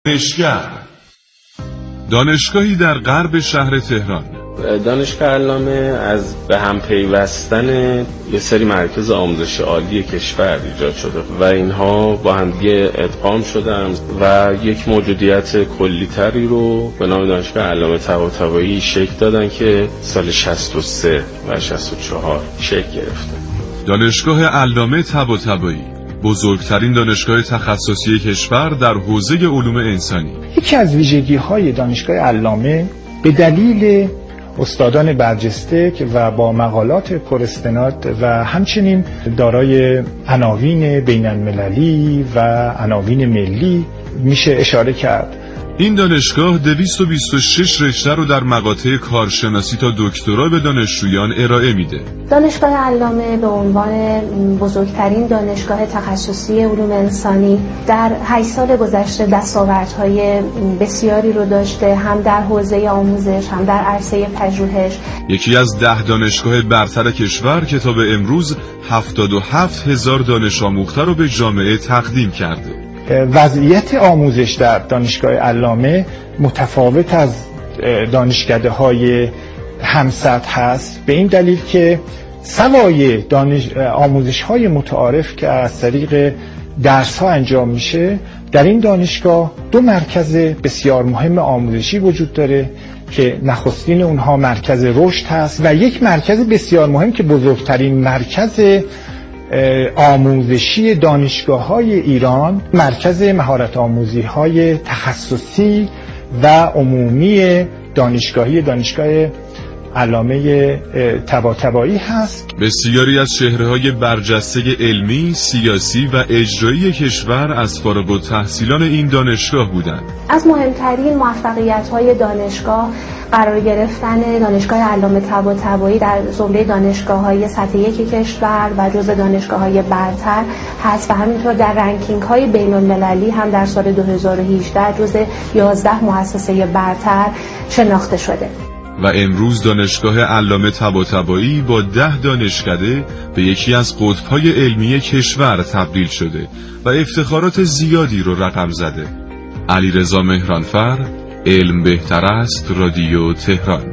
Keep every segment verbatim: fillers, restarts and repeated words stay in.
دانشگر دانشگاهی در غرب شهر تهران. دانشگاه علامه از به هم پیوستن یه سری مراکز آموزش عالی کشور ایجاد شده و اینها با هم دیگه ادغام شدن و یک موجودیت کلی‌تری رو به نام دانشگاه علامه طباطبایی شکل دادن که سال شصت و سه و شصت و چهار شکل گرفته. دانشگاه علامه طباطبایی بزرگترین دانشگاه تخصصی کشور در حوزه علوم انسانی. یکی از ویژگی‌های دانشگاه علامه به دلیل استادان برجسته و با مقالات پراستناد و همچنین دارای عناوین بین المللی و عناوین ملی میشه اشاره کرد. این دانشگاه دویست و بیست و شش رشته رو در مقاطع کارشناسی تا دکترا به دانشجویان ارائه میده. دانشگاه علامه به عنوان بزرگترین دانشگاه تخصصی علوم انسانی در هشت سال گذشته دستاوردهای بسیاری رو داشته، هم در حوزه آموزش هم در عرصه پژوهش. یکی از ده دانشگاه برتر کشور که تا به امروز هفتاد و هفت هزار دانش آموخته رو به جامعه تقدیم کرده. وضعیت آموزش در دانشگاه علامه متفاوت از دانشکده‌های همسطح هست، به این دلیل که سوای دانش آموزش‌های متعارف که از طریق درس‌ها انجام میشه، در این دانشگاه دو مرکز بسیار مهم آموزشی وجود داره که نخستین اونها مرکز رشد هست و یک مرکز بسیار مهم که بزرگترین مرکز آموزشی دانشگاه‌های ایران، مرکز مهارت آموزی‌های تخصصی و عمومی دانشگاهی دانشگاه علامه طباطبایی هست. بسیاری از چهره‌های برجسته علمی، سیاسی و اجرایی کشور از فارغ التحصیلان این دانشگاه بودند. از مهمترین موفقیت‌های دانشگاه قرار گرفتن دانشگاه علامه طباطبایی در زمره دانشگاه‌های سطح یک کشور و جزو دانشگاه‌های برتر هست و همینطور در رنکینگ‌های بین‌المللی هم در سال دو هزار و هجده جزو یازده مؤسسه برتر شناخته شده. و امروز دانشگاه علامه طباطبایی با ده دانشکده به یکی از قطب‌های علمی کشور تبدیل شده و افتخارات زیادی رو رقم زده. علیرضا مهرانفر، علم بهتر است، رادیو تهران.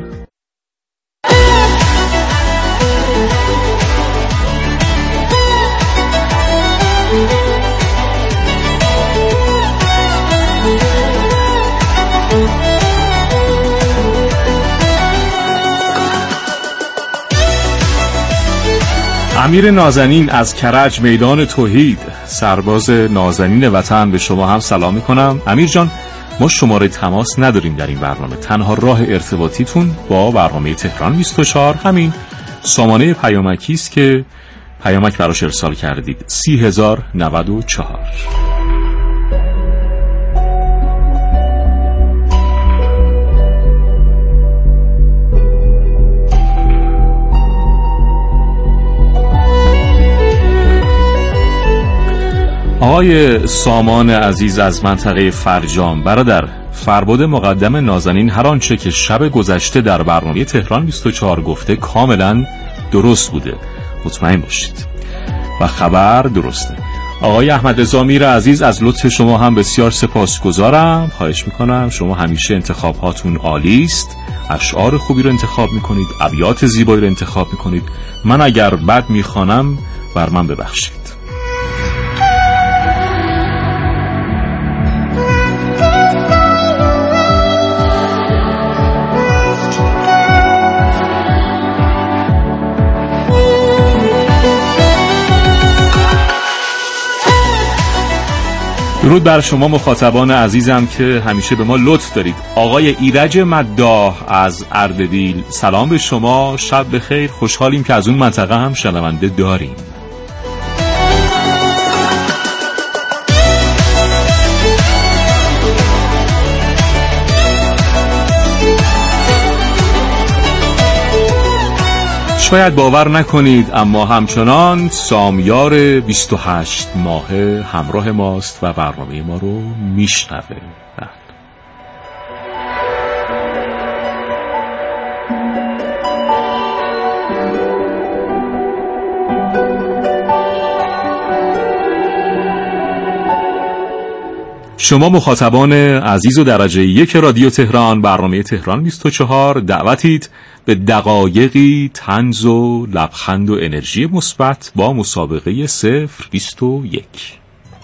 امیر نازنین از کرج میدان توحید، سرباز نازنین وطن، به شما هم سلام میکنم. امیر جان، ما شماره تماس نداریم در این برنامه، تنها راه ارتباطیتون با برنامه تهران بیست و چهار همین سامانه پیامکی است که پیامک براش ارسال کردید، سی هزار و نود و چهار. آقای سامان عزیز از منطقه فرجام، برادر، فرباد مقدم نازنین هر آنچه که شب گذشته در برنامه تهران بیست و چهار گفته کاملا درست بوده، مطمئن باشید و خبر درسته. آقای احمد رضا میر عزیز، از لطف شما هم بسیار سپاسگزارم. خواهش میکنم، شما همیشه انتخاب هاتون عالی است، اشعار خوبی رو انتخاب میکنید، ابیات زیبایی رو انتخاب میکنید. من اگر بد میخوانم بر من ببخشید. درود بر شما مخاطبان عزیزم که همیشه به ما لطف دارید. آقای ایرج مداح از اردبیل، سلام به شما، شب بخیر. خوشحالیم که از اون منطقه هم شنونده داریم. شاید باور نکنید اما همچنان سامیار بیست و هشت ماهه همراه ماست و برنامه ما رو میشنوه. شما مخاطبان عزیز و درجه یک رادیو تهران، برنامه تهران بیست و چهار، دعوتید به دقایقی طنز و لبخند و انرژی مثبت با مسابقه صفر بیست و یک.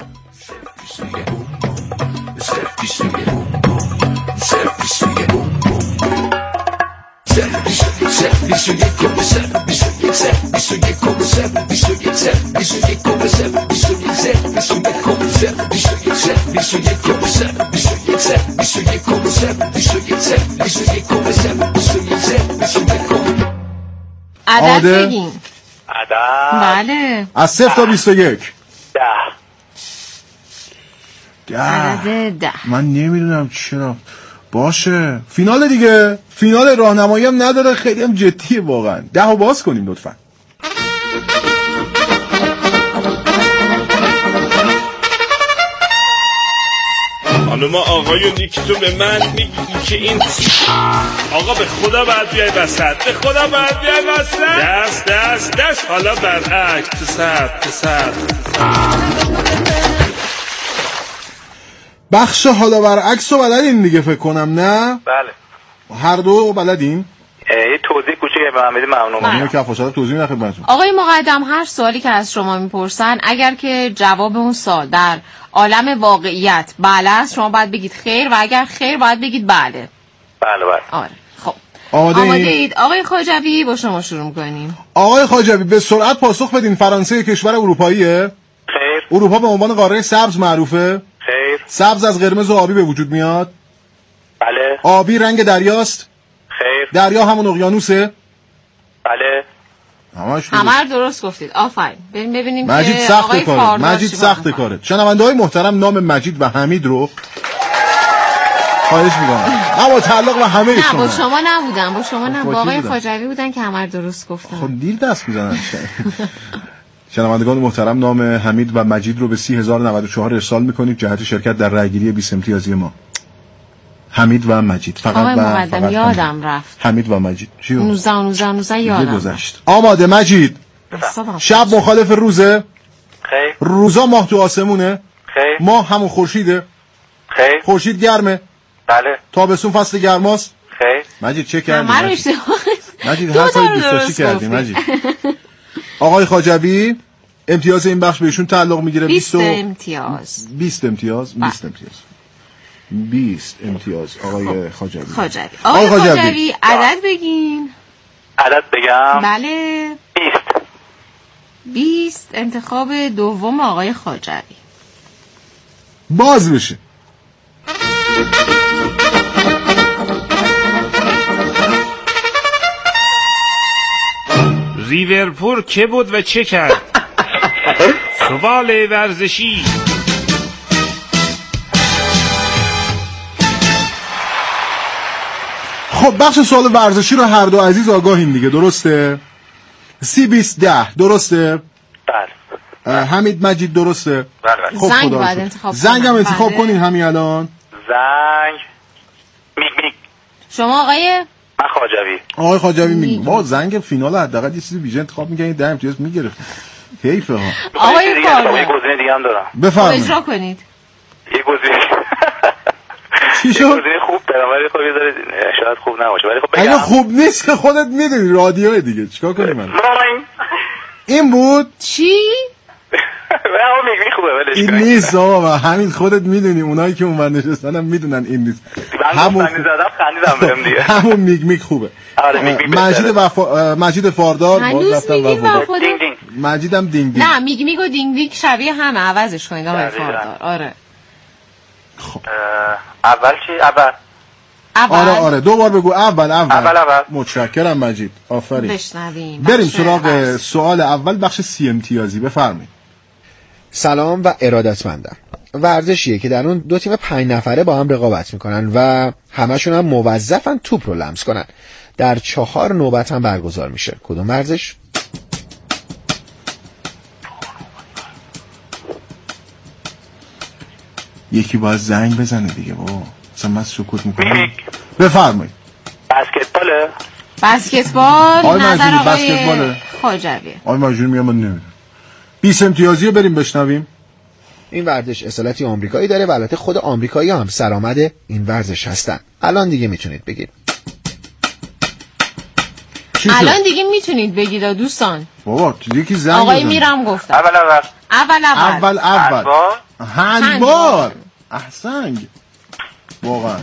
عدد بگین. عدد بله. از صفر تا بیست و یک. ده. ده. عدد ده. من نمیدونم چرا. باشه فینال دیگه، فینال راهنمایی هم نداره، خیلی هم جدیه واقعا. ده رو باز کنیم لطفا. خانم آقایون یکیتون به من میگی که این آقا به خدا باید بیای وسط، به خدا باید بیای وسط. دست دست دست حالا برعکس، تو سر تو سر. بخش حالا برعکس رو بلدین دیگه فکر کنم، نه؟ بله. هر دو بلدین؟ یه توضیح کوچیک به من بدید ممنونم. اینو که افاشات توضیح نخید براتون. آقای مقدم، هر سوالی که از شما میپرسن اگر که جواب اون سوال در عالم واقعیت بله است، شما باید بگید خیر، و اگر خیر باید بگید بله. بله بله. آره خب. آماده, آماده اید؟ آقای خواجوی با شما شروع کنیم. آقای خواجوی به سرعت پاسخ بدین. فرانسه کشور اروپاییه؟ خیر. اروپا به عنوان قاره سبز معروفه؟ خیر. سبز از قرمز و آبی به وجود میاد؟ بله. آبی رنگ دریاست؟ خیر. دریا همون اقیانوسه؟ بله. همش همه رو درست گفتید. آفرین. بریم ببینیم مجید که سخت آقای کاره. فاردار مجید چی سخت می‌کنه. کاره. شنونده‌های محترم نام مجید و حمید رو خواهش می‌کنم. اما تعلق به همه نه شما. با شما نبودن، با شما نه، با با آقای کی بودن؟ خواجوی بودن که همه رو درست گفتن. خب دیر دست میزنن. شنوندگان محترم نام حمید و مجید رو به سی هزار و نود و چهار ارسال میکنید جهت شرکت در رأیگیری بیست امتیازی ما. حمید و مجید فقط. آقای و مقدم فقط یادم حمید. رفت. حمید و مجید چیو؟ نوزده نوزده نوزده یادم گذشت. آماده مجید. رفت. شب مخالف روزه؟ خیر. روزا ماه تو آسمونه؟ خیر. ماه همون خورشیده؟ خیر. خورشید گرمه؟ بله. تابستون فصل گرماست؟ خیر. مجید چه کردی؟ همه رو مجید, اشتباه مجید دو هر تا کاری رو دوست داشتی درست کردی گفتی. مجید. آقای خواجوی امتیاز این بخش بهشون تعلق میگیره. بیست امتیاز. بیست امتیاز. بیست امتیاز. بیست امتیاز آقای خواجوی. خواجوی. آقای خواجوی عدد بگین. عدد بگم. بله. بیست. بیست انتخاب دوم آقای خواجوی. باز بشه. ریورپول که بود و چه کرد؟ سوال ورزشی. خب بخش سوال ورزشی رو هر دو عزیز آگاهین دیگه، درسته؟ سی بیست ده درسته؟ بله. حمید مجید درسته؟ بله بله. خب زنگ خدا باید شد. انتخاب زنگ هم کنم. انتخاب بله. کنین همین الان. زنگ. میگ میگ. شما آقای من خواجوی. آقای خواجوی میگه با زنگ فینال حداقل یه چیزی ویژه انتخاب می‌کنید ده امتیاز می‌گرفت. حیفه ها. آقای یه فاردار گزینه دیگه هم دارم. بفرمایید. اجرا کنید. یه گزینه چی یه شد؟ گزینه خوب دارم ولی خب یه ذره شاید خوب نباشه ولی خب بگم. اگه خوب نیست که خودت میدونی رادیو دیگه چیکار کنیم من؟ این بود؟ چی؟ اما میگ میگ خوبه ولش این کنید. نیست آقا، همین خودت میدونی، اونایی که اونور نشستن هم میدونن این نیست. همون زدم خندیدم بهم دیگه. همون میگ میگ خوبه. آره میگ میگ مجید وفا... مجید فاردار باز هنوز رفتن میگیم وفا. با خودت. دینگ دینگ. مجیدم دینگ دینگ. نه میگ میگ و دینگ ویگ شبیه همه، عوضش کنید آقای شبیه فاردار. آره اول چی؟ اول. اول آره آره دو بار بگو اول اول. اول اول. متشکرم مجید، آفرین. بشنویم. بریم بخش سراغ ورزش. سوال اول بخش سی امتیازی، بفرمایید. سلام و ارادتمندم. ورزشیه که در اون دو تیم پنج نفره با هم رقابت میکنن و همشون هم موظفن توپ رو لمس کنن. در چهار نوبت هم برگزار میشه. کدوم ورزش؟ یکی باید زنگ بزنه دیگه بابا، اصلا من سکوت میکنم. بفرمایید. بسکتباله. بسکتبال. آقای نظر مجیدی، آقای بسکتباله. خواجوی. آقای مجید میگم من نمیدونم. بیست امتیازی رو بریم بشنویم. این ورزش اصالتی آمریکایی داره و البته خود آمریکایی هم سرآمد این ورزش هستن. الان دیگه میتونید بگید. الان دیگه میتونید بگید دوستان. بابا یکی زنگ آقای میرم گفتم. اول اول اول اول اول اول هندبال. احسنگ. واقعا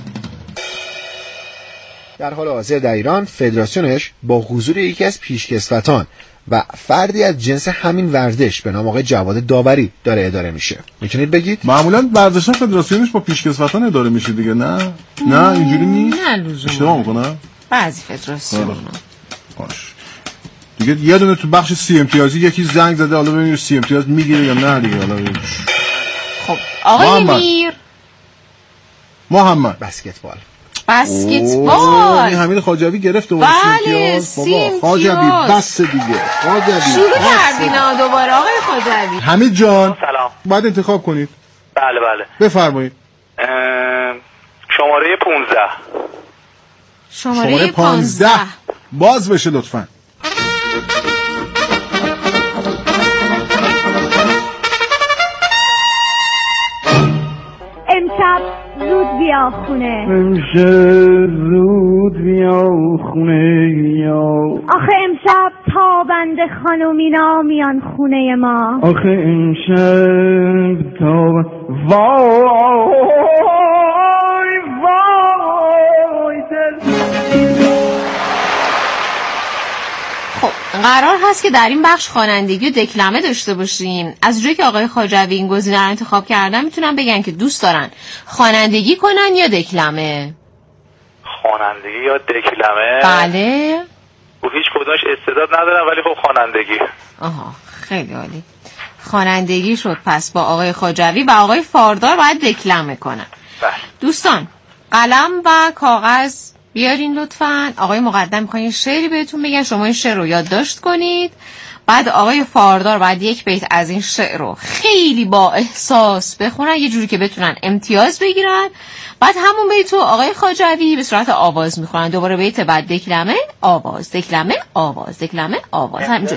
در حال حاضر در ایران فدراسیونش با حضور یکی از پیشکسوتان و فردی از جنس همین ورزش به نام آقای جواد داوری داره اداره میشه. میتونید بگید؟ معمولا ورزش‌ها فدراسیونش با پیشکسوتان اداره میشه دیگه. نه نه اینجوری نیست. نه لزوما. اشتباه میکنم؟ بعضی فدراسیون‌ها. باش. دیگه یه دونه تو بخش سی امتیازی یکی زنگ زده، حالا ببینیم سی امتیاز میگیره یا نه دیگه. حالا ببینیم. خب آقای محمد. میر محمد بسکتبال. بسکتبال. این حمید خواجوی گرفت دوباره بله، سی امتیاز. بابا سی خواجوی امتیاز. بس دیگه. خواجوی شروع کردین دوباره آقای خواجوی. حمید جان سلام. باید انتخاب کنید. بله بله بفرمایید. اه، شماره پونزده. شماره پانزده. باز بشه لطفاً. امشب زود بیا خونه. امشب زود بیا خونه یا. آخه امشب تابنده خانومینا میان خونه ما. آخه امشب تاب وای وای دل. خب قرار هست که در این بخش خوانندگی و دکلمه داشته باشیم. از جایی که آقای خواجوی این گزینه رو انتخاب کردن میتونن بگن که دوست دارن خوانندگی کنن یا دکلمه. خوانندگی یا دکلمه؟ بله. و هیچ کدومش استعداد ندارم ولی خب خوانندگی. آها خیلی عالی. خوانندگی شد پس با آقای خواجوی و آقای فاردار باید دکلمه کنن. بله. دوستان قلم و کاغذ بیارین لطفاً. آقای مقدم میخواین شعری بهتون بگن، شما این شعر رو یادداشت کنید. بعد آقای فاردار بعد یک بیت از این شعر رو خیلی با احساس بخونن یه جوری که بتونن امتیاز بگیرن. بعد همون بیت رو آقای خواجوی به صورت آواز میخونن. دوباره بیت بعد دکلمه آواز دکلمه آواز دکلمه آواز همینجوری.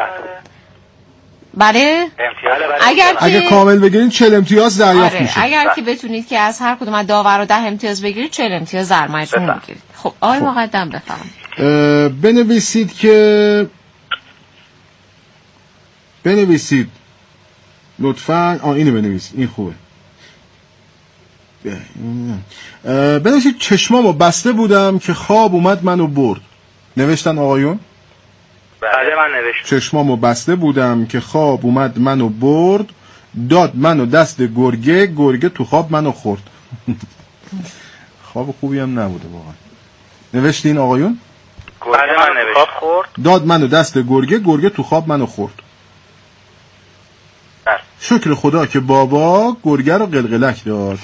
بله اگر که اگه کامل بگیرین چهل امتیاز دریافت آره. میشه. اگر که بتونید که از هر کدوم از داور رو ده امتیاز بگیرید چهل امتیاز در مجموع میگیرید. خب آقای مقدم بفرمایید. بنویسید که بنویسید لطفاً. آ اینو بنویسید، این خوبه. بنویسید چشمامو بسته بودم که خواب اومد منو برد. نوشتن آقایون؟ بله من نوشتم. چشمامو بسته بودم که خواب اومد منو برد، داد منو دست گرگه، گرگه تو خواب منو خورد. خواب خوبی هم نبوده واقعا. نوشتین آقایون؟ بله من نوشتم. داد منو دست گرگه، گرگه تو خواب منو خورد. بله. شکر خدا که بابا گرگه رو قلقلک داد.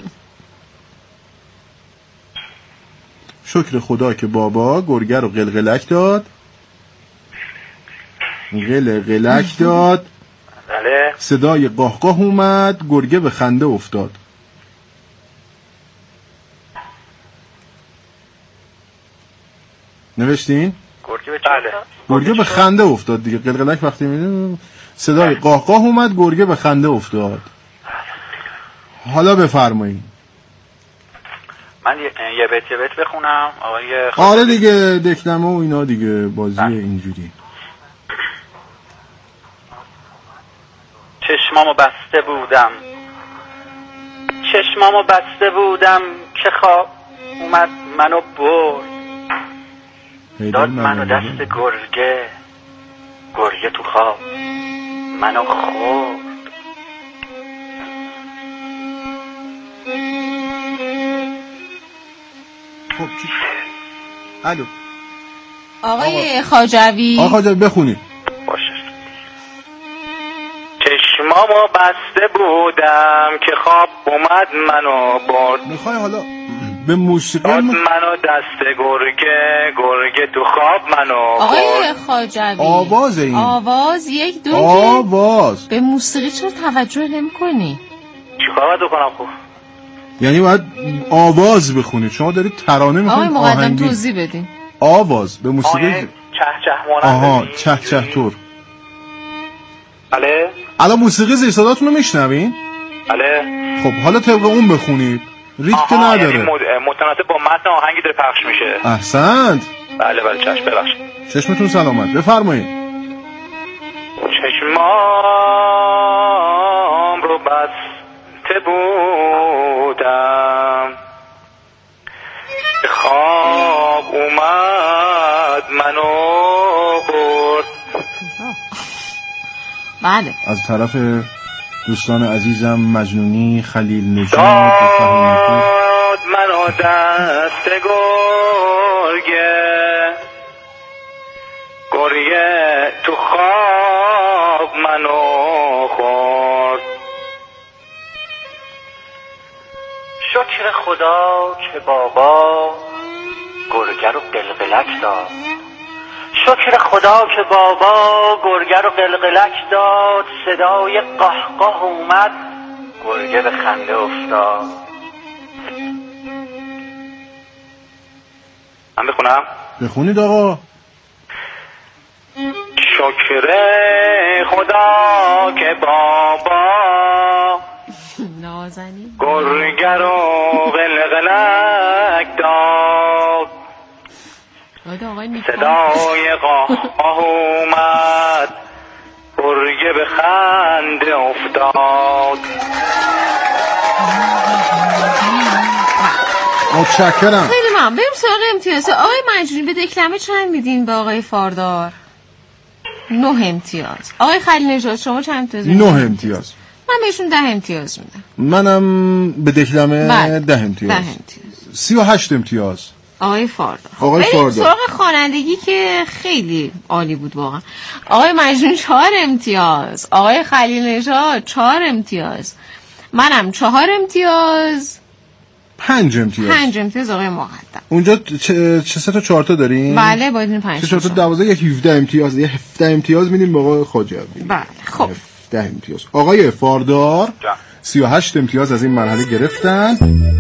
شکر خدا که بابا گرگه رو قلقلک داد. قلقلک داد. بله. صدای قاهقاه اومد، گرگه به خنده افتاد. نوشتین؟ گرگه به بله. گرگه به خنده افتاد دیگه. قلقلک وقتی میده صدای قاهقاه اومد، گرگه به خنده افتاد. حالا بفرمایید. من یه بیت یه بیت بخونم آقای خب. آره دیگه دکلمه و اینا دیگه بازی اینجوری. چشمامو بسته بودم چشمامو بسته بودم که خواب اومد منو برد، داد منو دست گرگه، گرگه تو خواب منو خورد. خب چی؟ الو آقای خواجوی. آقا خواجوی بخونید. باشه. چشمامو بسته بودم که خواب اومد منو برد، میخوای حالا به موسیقی داد منو دست گرگه، گرگه تو خواب منو آقای خواجوی آواز این آواز یک دو آواز به موسیقی چرا توجه نمی کنی؟ چیکار باید بکنم خوب؟ یعنی باید آواز بخونید. شما دارید ترانه میخونید. آقای مقدم توضیح بدین. آواز به موسیقی چه چه مانند. آها چه چه تور. بله الان موسیقی زیر صداتون رو میشنوین؟ بله. خب حالا طبق اون بخونید. ریتم که نداره. یعنی متناسب با متن آهنگی داره پخش میشه. احسنت. بله بله چشم ببخشید. چشمتون سلامت. بفرمایید. چشمام رو بسته بودم، خواب اومد منو برد. بله. از طرف دوستان عزیزم مجنونی، خلیل نژاد، داد منو دست گرگه، گریه تو خواب منو خورد. شکر خدا که بابا گرگه رو قلقلک داد، شکر خدا که بابا گرگه رو قلقلک داد. صدای قهقه اومد، گرگه به خنده افتاد. من بخونم؟ بخونید آقا. شکر خدا که بابا نازنین گرگه رو قلقلک داد. صدای قهقه اومد، گرگه به خنده افتاد. متشکرم. خیلی ممنون. بریم سراغ امتیاز. آقای مجنونی به دکلمه چند میدین به آقای فاردار؟ نه امتیاز. آقای خلیل نژاد شما چند امتیاز میدین؟ نه امتیاز. من بهشون ده امتیاز میدم. منم به دکلمه بله. ده امتیاز. ده امتیاز. سی و هشت امتیاز. آقای فاردار. آقای فاردار. سراغ خوانندگی که خیلی عالی بود واقعا. آقای مجنون چهار امتیاز، آقای خلیل نژاد چهار امتیاز، منم چهار امتیاز، پنج امتیاز. پنج امتیاز آقای مقدم. اونجا چه سه تا چهار تا داریم؟ بله باید این پنج. سه چهار تا دوازده یک هفده امتیاز، یه هفده امتیاز میدیم به آقای خواجوی. بله خب. هفده امتیاز. آقای فاردار سی و هشت امتیاز از این مرحله گرفتن.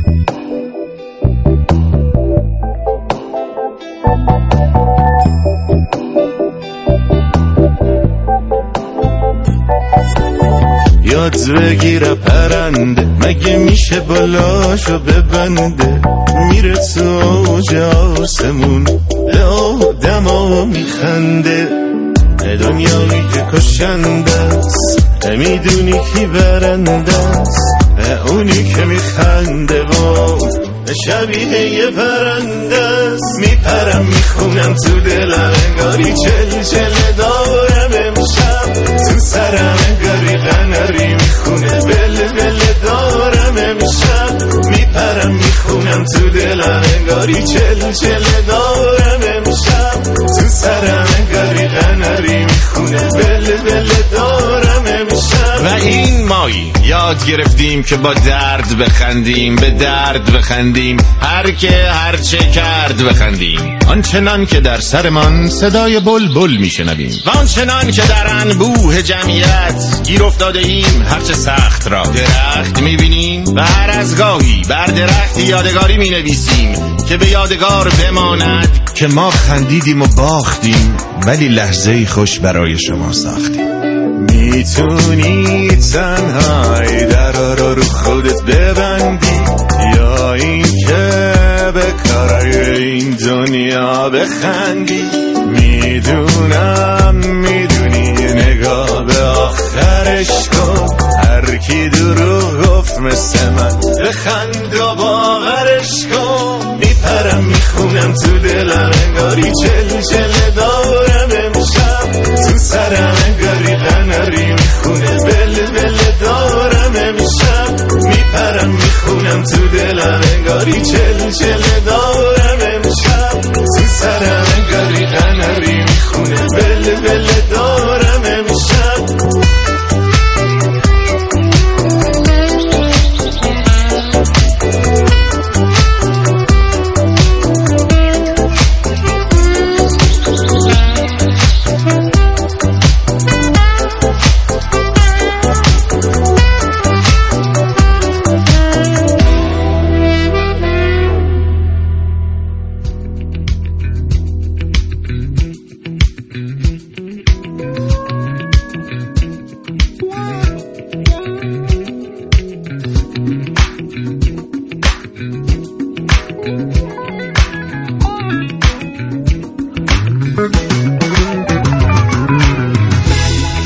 یاد بگیره پرنده، مگه میشه بالاشو ببنده، میره تو اوج آسمون به آدما میخنده. دنیایی که کشنده است، میدونی کی برنده است، اونی که میخنده و شبیه یه پرنده است. میپرم میخونم تو دلم انگاری چل چل دارم امشب، تو سرم انگاری قناری میخونه بل بل دارم امشب. میپرم میخونم تو دلم انگاری چل چل دارم امشب، تو سرم انگاری قناری میخونه بل بل دارم امشب. و این مایی یاد گرفتیم که با درد بخندیم، به درد بخندیم، هر که هر چه کرد بخندیم. آنچنان که در سرمان صدای بلبل میشنویم و آنچنان که در انبوه جمعیت گیر افتاده ایم، هرچه سخت را درخت میبینیم و هر از گاهی بر درخت یادگاری مینویسیم که به یادگار بماند که ما خندیدیم و باختیم، ولی لحظه خوش برای شما ساختیم. میتونی تنهایی درا رو رو خودت ببندی، یا این که به کارای این دنیا بخندی. میدونم میدونی نگاه به آخرش کن، هر کی دروغ گفت مثل من بخند و باورش کن. میپرم میخونم تو دلم انگاری چل چل دارم امشب، تو سرم انگاری قناری میخونه بل بل دارم امشب. میپرم میخونم تو دلم انگاری چل چل دارم امشب، تو سرم انگاری قناری میخونه بل بل دارم امشب.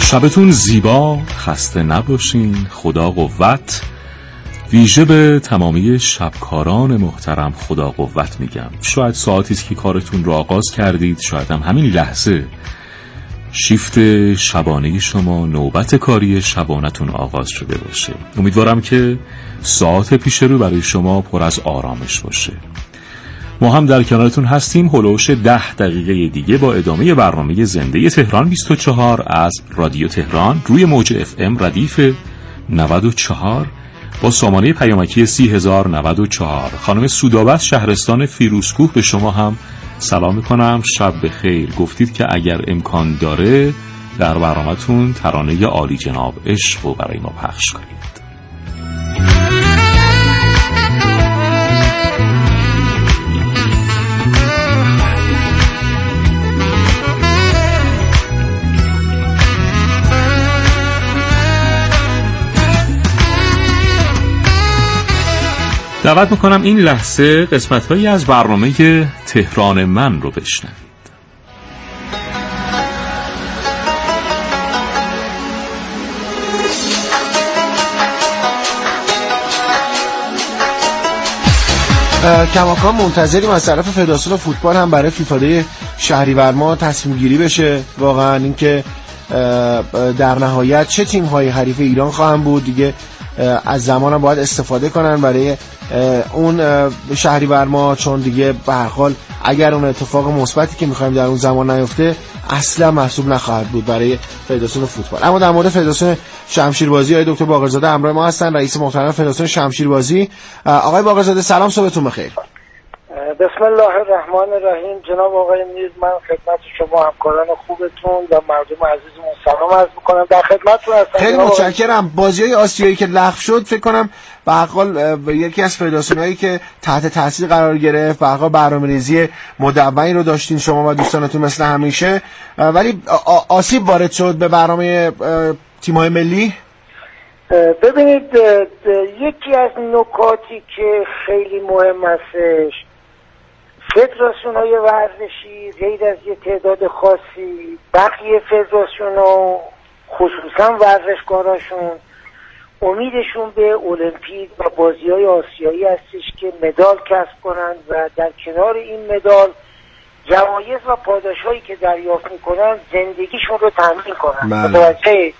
شبتون زیبا، خسته نباشین، خدا قوت. ویژه به تمامی شبکاران محترم خدا قوت میگم. شاید ساعتی است که کارتون رو آغاز کردید، شاید هم همین لحظه شیفت شبانه شما، نوبت کاری شبانتون آغاز شده باشه. امیدوارم که ساعت پیش رو برای شما پر از آرامش باشه. ما هم در کنارتون هستیم هلوش ده دقیقه دیگه با ادامه برنامه زنده تهران بیست و چهار از رادیو تهران روی موج اف ام ردیف نود و چهار با سامانه پیامکی سی هزار و نود و چهار. خانم سودابت شهرستان فیروزکوه به شما هم سلام میکنم، شب بخیر. گفتید که اگر امکان داره در برنامه‌تون ترانه عالی جناب عشق رو برای ما پخش کنید. دعوت میکنم این لحظه قسمت‌هایی از برنامه تهران من رو بشنوید. کماکان منتظریم از طرف فدراسیون فوتبال هم برای فیفا شهریور ماه تصمیم گیری بشه. واقعا اینکه در نهایت چه تیم‌های حریف ایران خواهند بود دیگه از زمان هم باید استفاده کنن برای اون شهریور ماه، چون دیگه به هر حال اگر اون اتفاق مثبتی که می‌خوایم در اون زمان نیفته اصلا محسوب نخواهد بود برای فدراسیون فوتبال. اما در مورد فدراسیون شمشیربازی آقای دکتر باقرزاده همراه ما هستن، رئیس محترم فدراسیون شمشیربازی. آقای باقرزاده سلام، صبحتون بخیر. بسم الله الرحمن الرحیم. جناب آقای میر، من خدمت شما همکاران خوبتون و مردم عزیزمون سلام عرض می‌کنم. در خدمتتون هستم. خیلی متشکرم. بازی‌های آسیایی که لغو شد فکر کنم به هر حال یکی از فدراسیون‌هایی که تحت تاثیر قرار گرفت، به هر حال برنامه‌ریزی مدونی رو داشتین شما و دوستانتون مثل همیشه، ولی آسیب وارد شد به برنامه تیم‌های ملی. ببینید، یکی از نکاتی که خیلی مهم هستش، فدراسیون های ورزشی غیر از یه تعداد خاصی، بقیه فدراسیون ها خصوصا ورزشکاراشون امیدشون به المپیک و بازی های آسیایی هستش که مدال کسب کنند و در کنار این مدال جوایز و پاداش هایی که دریافت میکنن زندگیشون رو تامین کنن. متوجه؟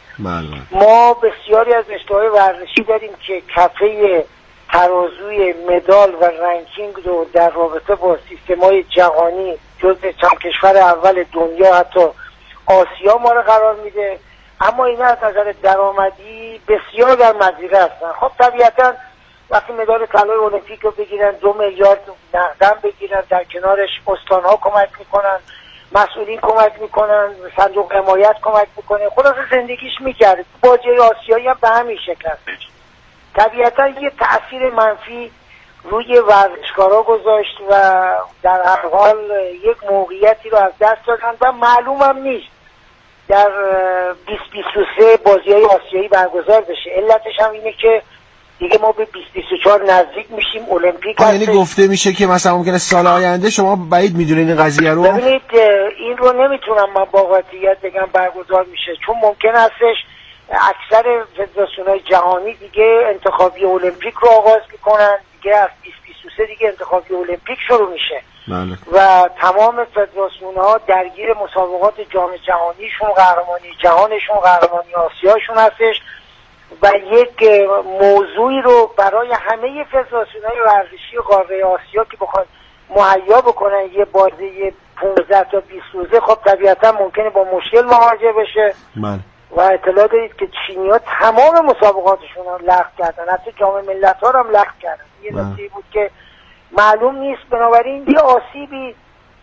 ما بسیاری از رشته‌های ورزشی داریم که کفه ترازوی مدال و رنکینگ رو در رابطه با سیستم‌های جهانی جزو چند کشور اول دنیا حتی آسیا ما رو قرار میده، اما اینا از نظر درآمدی بسیار در مزیره هستن. خب طبیعتا وقتی مدال طلای المپیک رو بگیرن، دو میلیارد نقدم بگیرن، در کنارش استان‌ها کمک میکنن، مسئولین کمک میکنن، صندوق حمایت کمک میکنه، خلاص زندگیش میکرده. بازی آسیایی هم به همین شکل هستش. طبیعتا یه تأثیر منفی روی ورزشکارا گذاشت و در هر حال یک موقعیتی رو از دست دادن و معلوم هم نیست در بیست بیست و سه بازی‌های آسیایی برگزار بشه. علتش هم اینه که دیگه ما به بیست بیست و چهار نزدیک میشیم، المپیک هست. یعنی گفته میشه که مثلا ممکنه سال آینده، شما بعید میدونید این قضیه رو؟ ببینید، این رو نمیتونم من با قاطعیت بگم برگزار میشه، چون ممکن هستش اکثر فدراسیون‌های جهانی دیگه انتخابی المپیک رو آغاز میکنن، دیگه از بیست بیست و سه دیگه انتخابی المپیک شروع میشه. بله. و تمام فدراسیون‌ها درگیر مسابقات جام جهانیشون، قهرمانی جهانشون، قهرمانی آسیاشون هستش و یک موضوعی رو برای همه فدراسیون‌های ورزشی قاره آسیا که بخوان مهیا بکنن یه بازی پانزده تا بیست روزه، خب طبیعتا ممکنه با مشکل مواجه بشه. بله. و اطلاع دارید که چینی‌ها تمام مسابقاتشون رو لغو کردن، حتی جام ملت‌ها رو هم لغو کردن. یه نکته بود که معلوم نیست. بنابراین یه آسیبی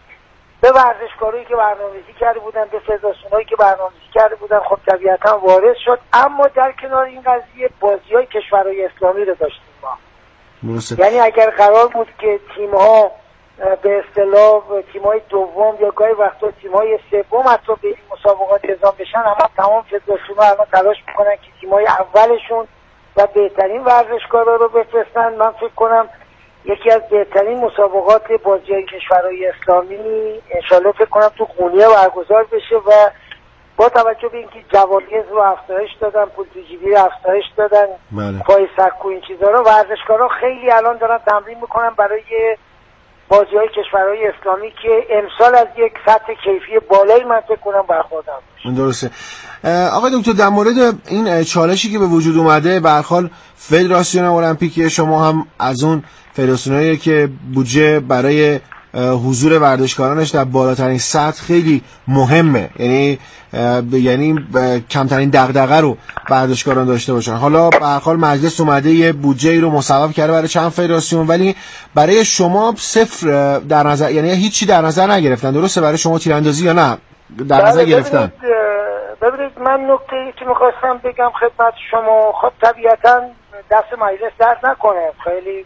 به ورزشکارایی که برنامه‌ریزی کرده بودن، به فدراسیون‌هایی که برنامه‌ریزی کرده بودن، خب طبیعتا وارد شد. اما در کنار این قضیه بازی‌های کشورهای اسلامی رو داشتیم ما. مرسد. یعنی اگر قرار بود که تیم‌ها به اصطلاح تیم‌های دوم یا گاهی وقتا تیم‌های سوم حتی به این مسابقات اعزام بشن، اما تمام فدراسیون‌ها الان تلاش می‌کنن که تیم‌های اولشون و بهترین ورزشکارا رو بفرستن. من فکر کنم یکی از بهترین مسابقات بازی‌های کشورهای اسلامی انشالله فکر کنم تو قونیه برگزار بشه و با توجه به اینکه جوایز رو افزایش دادن، پول تو جیبی رو افزایش دادن، بله. پای سکو این چیزا رو، ورزشکارا خیلی الان دارن تمرین میکنن برای بازی‌های کشورهای اسلامی که امسال از یک سطح کیفی بالایی من فکر کنم برخوردار باشه. درسته. آقای دکتر، در مورد این چالشی که به وجود اومده، به هر حال فدراسیون المپیکی شما هم از اون فدراسیونایی که بودجه برای حضور ورزشکارانش در بالاترین سطح خیلی مهمه، یعنی یعنی کمترین دغدغه رو ورزشکاران داشته باشن. حالا به هر حال مجلس اومده یه بودجه رو مصوب کرده برای چند فدراسیون، ولی برای شما صفر در نظر، یعنی هیچی در نظر نگرفتن. درسته برای شما تیراندازی یا نه در نظر گرفتن؟ ببینید من نکته‌ای که می‌خواستم بگم خدمت شما، خب طبیعتاً دست مجلس درد نکنه، خیلی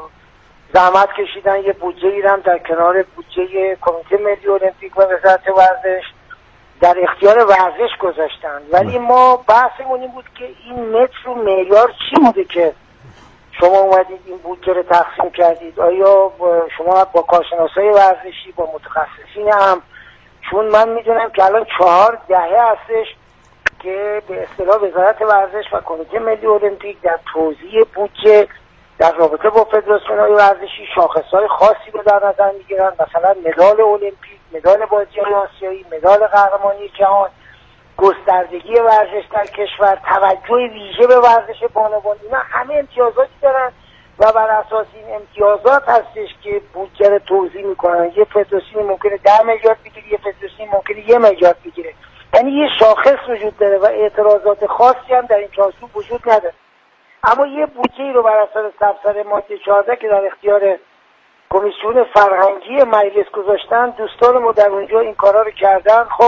زحمت کشیدن، یه بودجه ایرم در کنار بودجه کمیته ملی المپیک و وزارت ورزش در اختیار ورزش گذاشتن، ولی ما بحثمون این بود که این متر و معیار چی بوده که شما اومدید این بودجه رو تقسیم کردید؟ آیا شما با کارشناسای ورزشی، با متخصصین هم، چون من میدونم که الان چهار دهه هستش که به اصطلاح وزارت ورزش و کمیته ملی المپیک در توزیع بودجه در رابطه با فدراسیون‌های ورزشی شاخص‌های خاصی رو در نظر می‌گیرن، مثلا مدال المپیک، مدال بازی‌های آسیایی، مدال قهرمانی جهان، گستردگی ورزش در کشور، توجه ویژه به ورزش بانوان، اینا همه امتیازاتی دارن و بر اساس این امتیازات هستش که بودجه رو توزیع می‌کنن. یه فدراسیون ممکنه ده میلیارد بگیره، یه فدراسیون ممکنه یه میلیارد بگیره، یعنی یه شاخص وجود داره و اعتراضات خاصی هم در این چارچوب وجود نداره. اما یه بودجه رو بر اساس تبصره ماده چهارده که در اختیار کمیسیون فرهنگی مجلس گذاشتن، دوستان ما در اونجا این کارا رو کردن. خب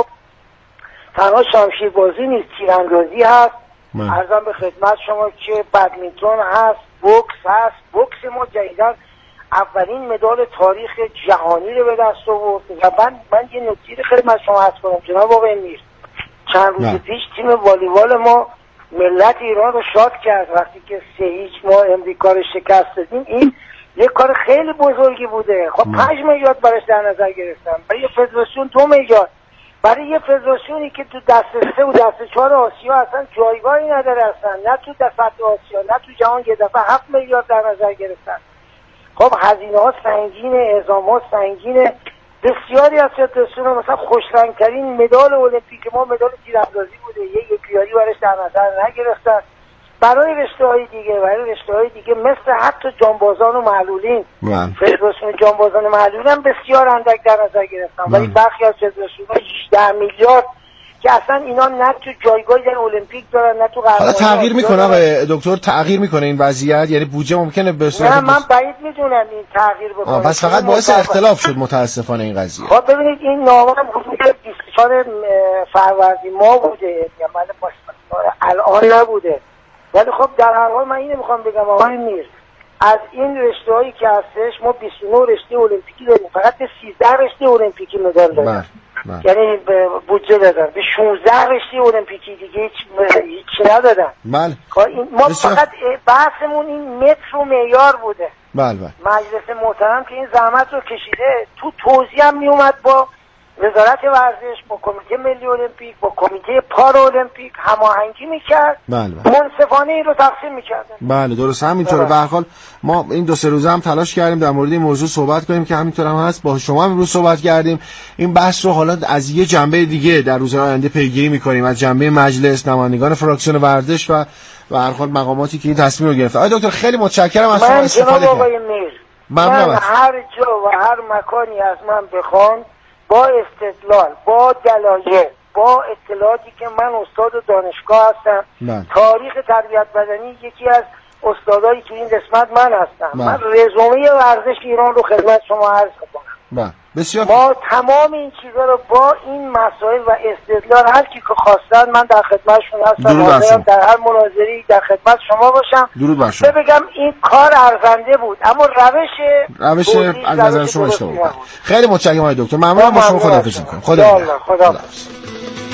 تنها شمشیر بازی نیست، تیراندازی هست، عرضم به خدمت شما که بدمینتون هست، بوکس هست. بوکس ما جدیداً اولین مدال تاریخ جهانی رو به دست آورد و من من یه نکته خدمت شما عرض کنم جناب آقای میر، چند روز نه. پیش تیم والیبال ما ملت ایران رو شاد کرد وقتی که سه هیچ ما امریکا رو شکست دادیم. این یک کار خیلی بزرگی بوده. خب پنج میلیارد براش در نظر گرفتم، برای یه فدراسیون دو میلیارد، برای یه فدراسیونی که تو دست سه و دست چهار آسیا اصلا جایگاهی نداره، اصلا نه تو دست آسیا نه تو جهان، یه دفعه هفت میلیارد در نظر گرفتن. خب هزینه ها سنگینه، اعزام ها سنگینه. بسیاری از فدراسیون‌ها مثلا خوشرنگ‌ترین مدال المپیک ما مدال تیراندازی بوده، یه یکیاری براش در نظر نگرفتن. برای رشته‌های دیگه برای رشته‌های دیگه مثل حتی جانبازان و معلولین، فدراسیون جانبازان و معلولین بسیار اندک در نظر گرفتن، ولی برخی از فدراسیون‌ها هجده میلیارد که اصلا اینا نه تو جایگاهی در المپیک دارن نه تو قهرمانی. حالا تغییر میکنه آقای دکتر، تغییر میکنه این وضعیت، یعنی بودجه ممکنه به صورت نه من بعید میدونم این تغییر بکنه. پس فقط باعث اختلاف شد متاسفانه این قضیه. خب ببینید این نامه هم حدود بیست و چهار فروردین ما بوده، یعنی الان نبوده، ولی خب در هر حال من اینو میخوام بگم آقای میر، از این رشته‌هایی که هستش ما بیست و نه رشته المپیکی داریم، فقط به سیزده رشته المپیکی مدال دادن، یعنی بودجه دادن، به شانزده رشته المپیکی دیگه هیچ هیچ ندادن. بله. ما فقط بحثمون این متر و معیار بوده. بله بله. مجلس محترم که این زحمت رو کشیده، تو توضیح هم میومد با وزارت ورزش، با کمیته ملی المپیک، با کمیته پارا المپیک هماهنگی میکرد. بله بله. منصفانه این رو تقسیم میکرد. بله درست همینطوره. به هر حال ما این دو سه روزه هم تلاش کردیم در مورد این موضوع صحبت کنیم که همینطور هم هست، با شما هم امروز صحبت کردیم. این بحث رو حالا از یه جنبه دیگه در روزهای آینده پیگیری میکنیم، از جنبه مجلس، نمایندگان فراکسیون ورزش و به هر حال مقاماتی که این تصمیم رو گرفته. آقای دکتر خیلی متشکرم از شما استفاده کردم. من, من هر جا و هر مکانی از من بخوان با استدلال، با دلایل، با اطلاعاتی که من استاد دانشگاه هستم، من. تاریخ تربیت بدنی یکی از استادایی تو این قسمت من هستم، من, من رزومه ورزش ایران رو خدمت شما عرض می‌کنم. بسیار ما تمام این چیزا رو با این مسائل و استدلال هر کی که خواستن من در خدمتشون هستم، حاضرم در هر مناظری در خدمت شما باشم. درود بر شما. بگم این کار ارزنده بود اما روش روش از نظر شما اشتباه بود. خیلی متشکرم آقای دکتر، ممنونم. با شما خداحافظی می‌کنم. خدا خدا